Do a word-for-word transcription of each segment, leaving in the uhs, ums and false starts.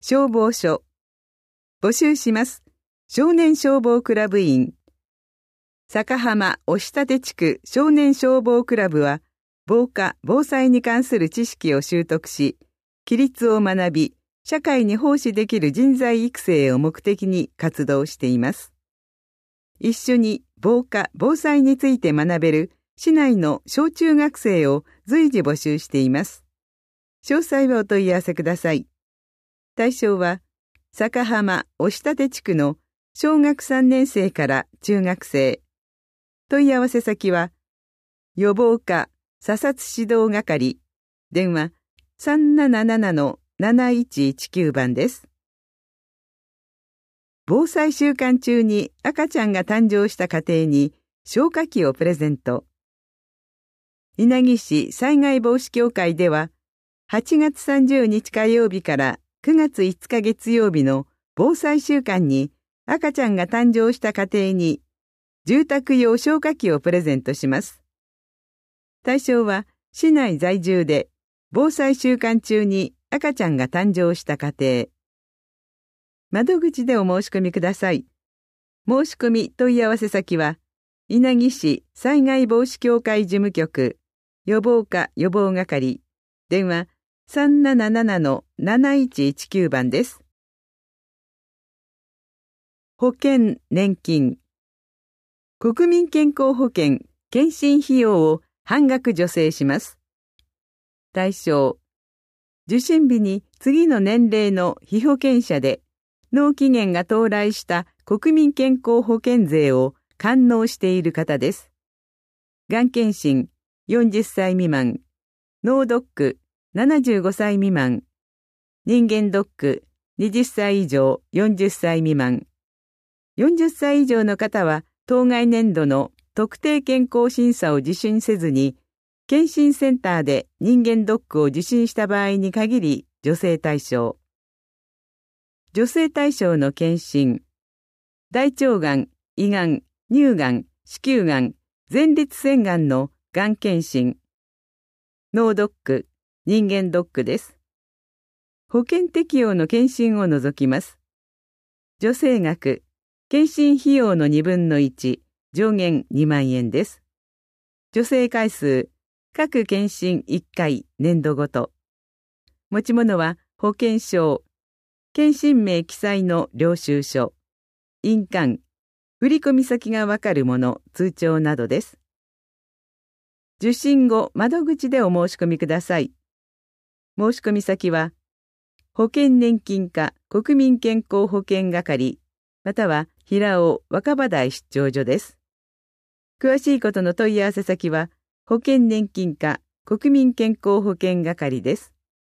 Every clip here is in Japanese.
消防署。募集します。少年消防クラブ員。坂浜押立地区少年消防クラブは、防火・防災に関する知識を習得し、規律を学び、社会に奉仕できる人材育成を目的に活動しています。一緒に防火・防災について学べる市内の小中学生を随時募集しています。詳細はお問い合わせください。対象は、坂浜押立地区の小学さんねん生から中学生。問い合わせ先は、予防課査察指導係、電話さんななななのなないちいちきゅう番です。防災週間中に赤ちゃんが誕生した家庭に消火器をプレゼント。稲城市災害防止協会では、はちがつさんじゅうにち火曜日からくがついつか月曜日の防災週間に赤ちゃんが誕生した家庭に住宅用消火器をプレゼントします。対象は市内在住で防災週間中に赤ちゃんが誕生した家庭。窓口でお申し込みください。申し込み問い合わせ先は稲城市災害防止協会事務局予防課予防係電話さんななななのなないちいちきゅう番です。保険・年金。国民健康保険・健診費用を半額助成します。対象。受診日に次の年齢の被保険者で、納期限が到来した国民健康保険税を完納している方です。がん検診よんじゅっさい未満、脳ドックななじゅうごさい未満、人間ドックはたち以上よんじゅっさい未満、よんじゅっさい以上の方は当該年度の特定健康審査を受診せずに、検診センターで人間ドックを受診した場合に限り助成対象。助成対象の検診、大腸がん、胃がん、乳がん、子宮がん、前立腺がんのがん検診、脳ドック、人間ドックです。保険適用の検診を除きます。助成額、検診費用のにぶんのいち、上限にまんえんです。助成回数、各検診いっかい年度ごと。持ち物は保険証、検診名記載の領収書、印鑑、振込先がわかるもの、通帳などです。受診後、窓口でお申し込みください。申し込み先は、保険年金課国民健康保険係、または平尾若葉台出張所です。詳しいことの問い合わせ先は、保険年金課国民健康保険係です。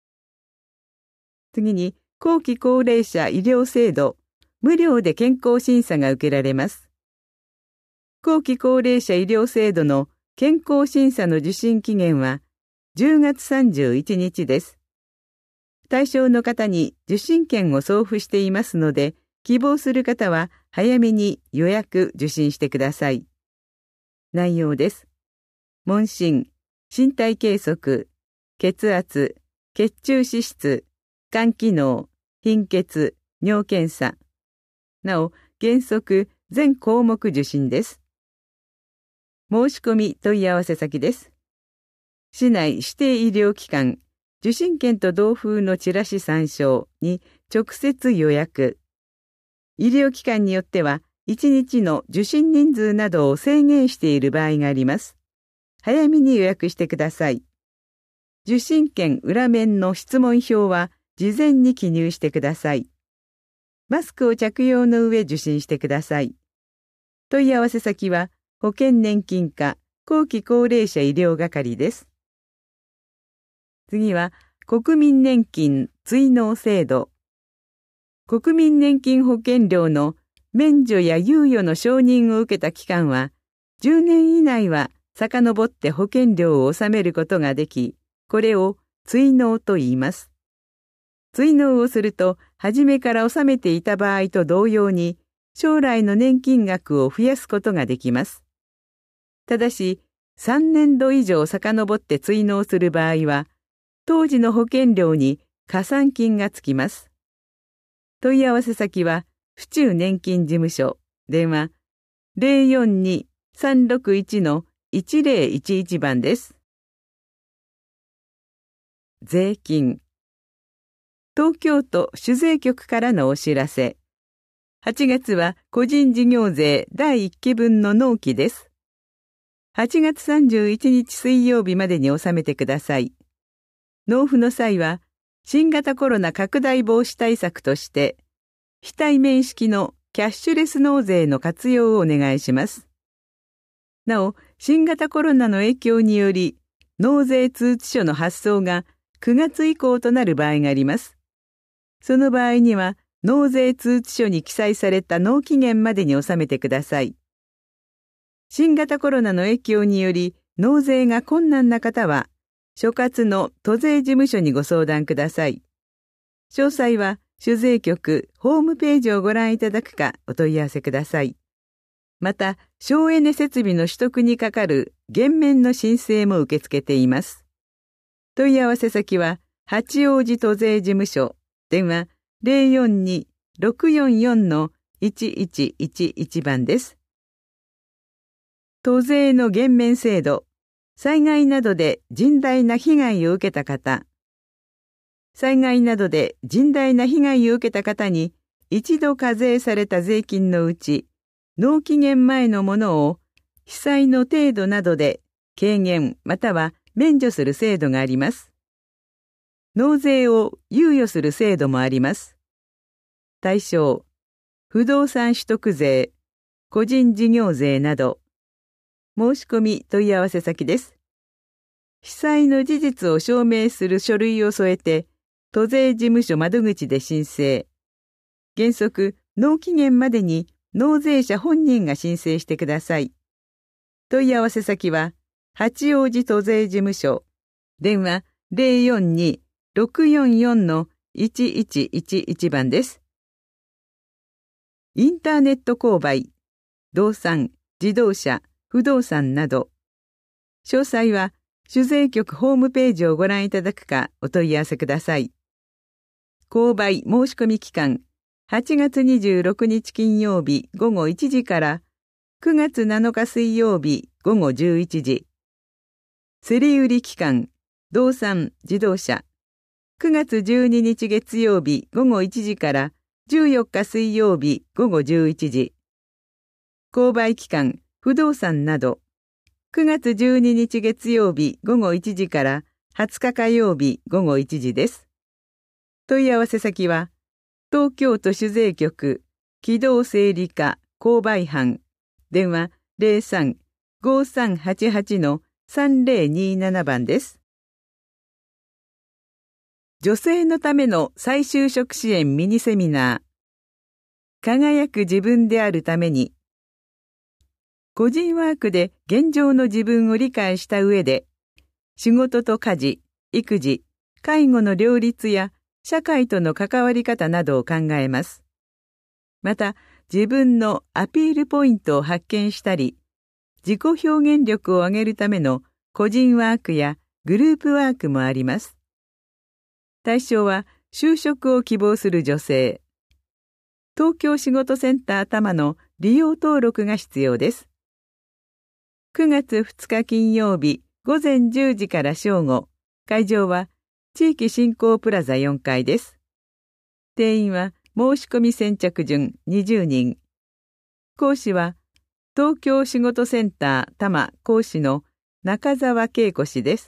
次に、後期高齢者医療制度、無料で健康審査が受けられます。後期高齢者医療制度の健康審査の受診期限はじゅうがつさんじゅういちにちです。対象の方に受診券を送付していますので、希望する方は早めに予約受診してください。内容です。問診、身体計測、血圧、血中脂質、肝機能、貧血、尿検査。なお、原則全項目受診です。申し込み問い合わせ先です。市内指定医療機関、受診券と同封のチラシ参照に直接予約。医療機関によってはいちにちの受診人数などを制限している場合があります。早めに予約してください。受診券裏面の質問票は事前に記入してください。マスクを着用の上受診してください。問い合わせ先は保険年金課後期高齢者医療係です。次は国民年金追納制度。国民年金保険料の免除や猶予の承認を受けた期間はじゅうねん以内は遡って保険料を納めることができ、これを追納と言います。追納をすると、初めから納めていた場合と同様に、将来の年金額を増やすことができます。ただし、さんねんど以上遡って追納する場合は、当時の保険料に加算金がつきます。 問い合わせ先は、府中年金事務所、電話 ゼロよんに さんろくいち いちゼロいちいち 番です。税金。東京都主税局からのお知らせ。はちがつは個人事業税だいいっき分の納期です。はちがつさんじゅういちにち水曜日までに納めてください。納付の際は、新型コロナ拡大防止対策として、非対面式のキャッシュレス納税の活用をお願いします。なお、新型コロナの影響により、納税通知書の発送がくがつ以降となる場合があります。その場合には、納税通知書に記載された納期限までに納めてください。新型コロナの影響により、納税が困難な方は、所轄の都税事務所にご相談ください。詳細は、主税局ホームページをご覧いただくかお問い合わせください。また、省エネ設備の取得にかかる減免の申請も受け付けています。問い合わせ先は、八王子都税事務所、電話 ゼロよんに ろくよんよん いちいちいちいち 番です。都税の減免制度、災害などで甚大な被害を受けた方、災害などで甚大な被害を受けた方に一度課税された税金のうち、納期限前のものを被災の程度などで軽減または免除する制度があります。納税を猶予する制度もあります。対象、不動産取得税、個人事業税など、申し込み問い合わせ先です。被災の事実を証明する書類を添えて、都税事務所窓口で申請。原則、納期限までに納税者本人が申請してください。問い合わせ先は、八王子都税事務所、電話 ゼロよんに ろくよんよん いちいちいちいち 番です。インターネット購買、動産、自動車、不動産など、詳細は、主税局ホームページをご覧いただくかお問い合わせください。購買申し込み期間、はちがつにじゅうろくにち金曜日午後いちじからくがつなのか水曜日午後じゅういちじ。競り売り期間、動産、自動車、くがつじゅうににち月曜日午後いちじからじゅうよっか水曜日午後じゅういちじ。購買期間、不動産など、くがつじゅうににち月曜日午後いちじからはつか火曜日午後いちじです。問い合わせ先は、東京都主税局、機動整理課購買班、電話 ゼロさん ごさんはちはち さんゼロになな 番です。女性のための再就職支援ミニセミナー、輝く自分であるために、個人ワークで現状の自分を理解した上で、仕事と家事、育児、介護の両立や社会との関わり方などを考えます。また、自分のアピールポイントを発見したり、自己表現力を上げるための個人ワークやグループワークもあります。対象は就職を希望する女性。東京仕事センター多摩の利用登録が必要です。くがつふつか金曜日午前じゅうじから正午、会場は地域振興プラザよんかいです。定員は申し込み先着順にじゅうにん。講師は東京仕事センター多摩講師の中澤恵子氏です。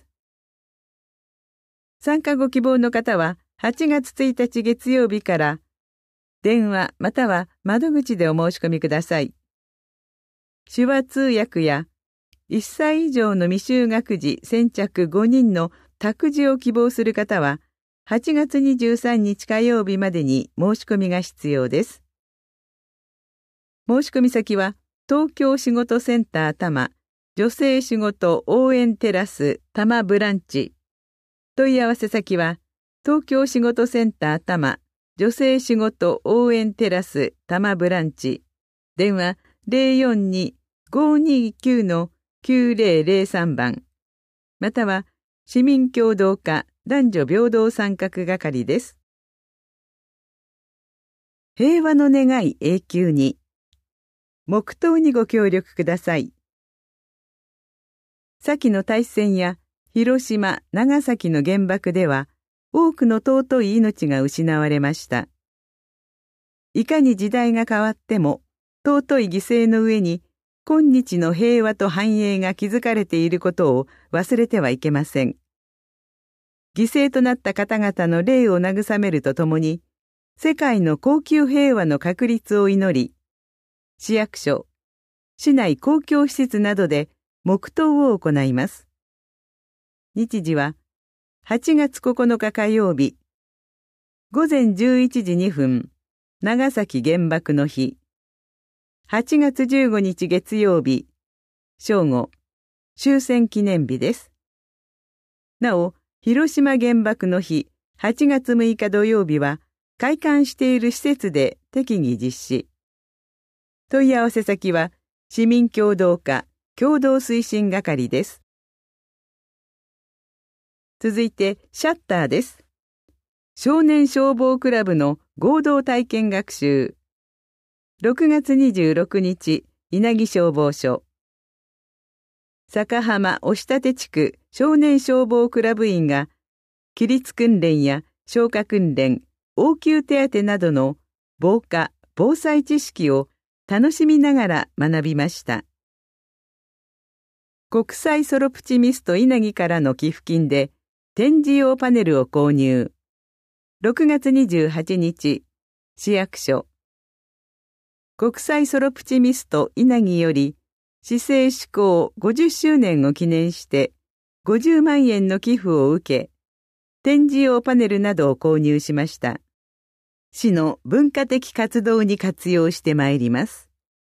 参加ご希望の方ははちがつついたち月曜日から電話または窓口でお申し込みください。手話通訳やいっさい以上の未就学児先着ごにんの託児を希望する方ははちがつにじゅうさんにち火曜日までに申し込みが必要です。申し込み先は東京仕事センター多摩女性仕事応援テラス多摩ブランチ。問い合わせ先は東京仕事センター多摩女性仕事応援テラス多摩ブランチ。電話 ゼロよんに ごにきゅう きゅうゼロゼロさん 番。または市民協働課男女平等参画係です。 平和の願い永久に。黙祷にご協力ください。先の大戦や広島、長崎の原爆では、多くの尊い命が失われました。いかに時代が変わっても、尊い犠牲の上に、今日の平和と繁栄が築かれていることを忘れてはいけません。犠牲となった方々の霊を慰めるとともに、世界の恒久平和の確立を祈り、市役所、市内公共施設などで黙祷を行います。日時は、はちがつここのか火曜日、ごぜんじゅういちじにふん、長崎原爆の日。はちがつじゅうごにち月曜日、正午、終戦記念日です。なお、広島原爆の日、はちがつむいか土曜日は、開館している施設で適宜実施。問い合わせ先は、市民協働課共同推進係です。続いて、シャッターです。少年消防クラブの合同体験学習。ろくがつにじゅうろくにち、稲城消防署。坂浜押立地区少年消防クラブ員が、規律訓練や消火訓練、応急手当などの防火・防災知識を楽しみながら学びました。国際ソロプチミスト稲城からの寄付金で展示用パネルを購入。ろくがつにじゅうはちにち、市役所。国際ソロプチミスト稲城より市政施行ごじゅっしゅうねんを記念してごじゅうまんえんの寄付を受け、展示用パネルなどを購入しました。市の文化的活動に活用してまいります。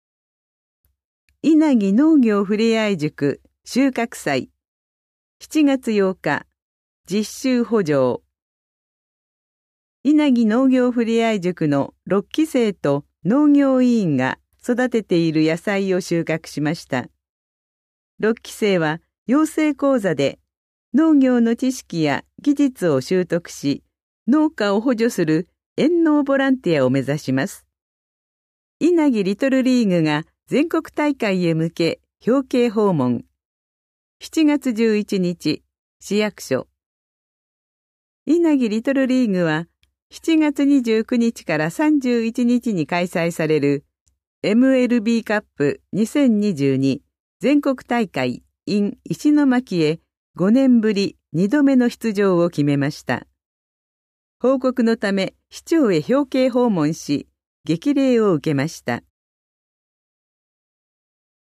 稲城農業ふれあい塾収穫祭しちがつようか実習補助。稲城農業ふれあい塾のろっきせいと農業委員が育てている野菜を収穫しました。ろっきせいは養成講座で農業の知識や技術を習得し、農家を補助する遠農ボランティアを目指します。稲城リトルリーグが全国大会へ向け表敬訪問。しちがつじゅういちにち、市役所。稲城リトルリーグはしちがつにじゅうくにちからさんじゅういちにちに開催される エムエルビー カップにせんにじゅうに全国大会 in 石巻へごねんぶりにどめの出場を決めました。報告のため市長へ表敬訪問し、激励を受けました。